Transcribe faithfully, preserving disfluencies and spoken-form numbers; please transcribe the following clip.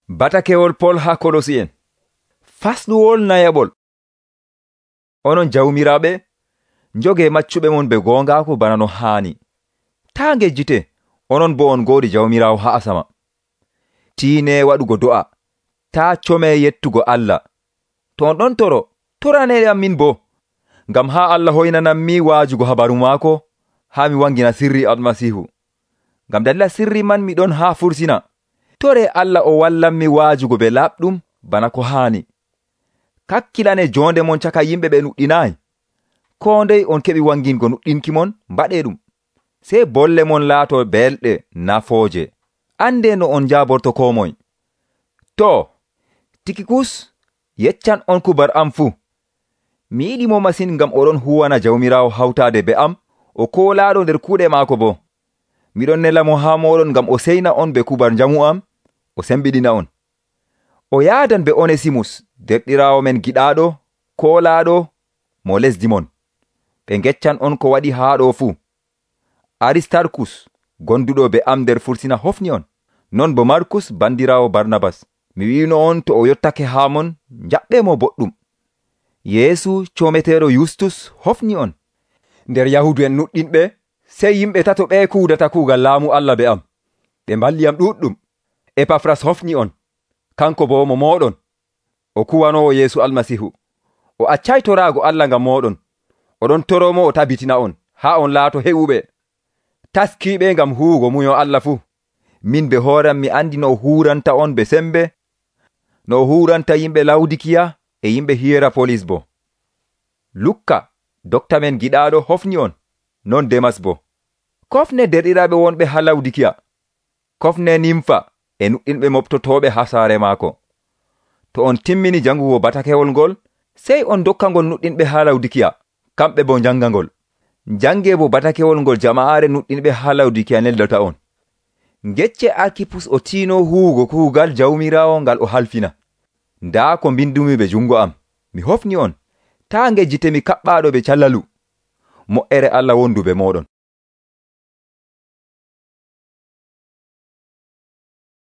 Batakewol Pol ha Kolosi'en fasɗuwol nayaɓol. Onon jawmiraɓe, njoge maccuɓe mon be gongaako bana no haani. Ta ngejjite, onon bo on godi jawmirawo ha asama. Tiine waɗugo do'a, ta come yettugo Allah. To on ɗon toro, torane am min bo, ngam ha Allah hoynanan mi waajugo habaru maako, ha mi wangina sirri almasihu. Ngam dalila sirri man mi ɗon ha fursina. Tore Allah o wallan mi waajugo be laɓɗum bana ko haani. Kakkilane jonde mon caka yimɓe ɓe nuɗɗinayi. Ko ndey on keɓi wangingo nuɗɗinki mon, mbaɗe ɗum. Sey bolle mon laato belɗe nafooje. Ande no on jaborto ko moy. To, Tikikus, yeccan on kubar am fu. Mi yiɗi mo masin ngam oɗon huwana jawmirawo hawtade be am, o koolaɗo nder kuuɗe maako bo. Miɗon nela mo ha moɗon ngam o seyna on be kubar jamu am, o sembiɗina on. O yaadan be Onesimus, derɗirawo men giɗaɗo, koolaɗo, mo lesdi mon. Ɓe ngeccan on ko waɗi haa ɗo fu. Aristarkus, gonduɗo be am nder fursina hofni on. Non bo Markus, bandirawo Barnabas. Mi wino on to o yottake haa mon, jaɓɓe mo boɗɗum. Yeesu cometeɗo Yustus hofni on. Nder Yahudu en nuɗɗinɓe, sey yimɓe tato ɓe kuudata kuugal laamu Allah be am. Ɓe mballi am ɗuɗɗum. Epafras hofni on. Kanko bo mo moɗon. O kuwanowo Yeesu almasihu. O accay torago Allah ngam moɗon. Oɗon toromo o tabitina on, ha on laato heɓuɓe. Taskiɓe ngam huugo muyo Allah fu. Min be hooram mi andi no huranta on be sembe, no huranta yimɓe Lawdikiya e yimɓe Hierapolis bo. Lukka, dokta men giɗaɗo hofni on, non Demas bo. Kofne derɗiraɓe wonɓe ha Lawdikiya. Kofne Nimfa e nuɗɗinɓe moftotoɓe ha saare maako. To on timmini jangugo batakewol ngol, sey on dokkangol nuɗɗinɓe ha Lawdikiya, kamɓe bo jangangol. Jange bo batakewol ngol jama'are nuɗɗinɓe ha Lawdikiya neldata on. Ngecce Arkipus o tino huugo kuugal jawmirawo ngal o halfina. Nda ko mbindumi be jungo am, mi hofni on, ta ngejjite mi kaɓɓaɗo be callalu. Mo'ere Allah wondu be moɗon.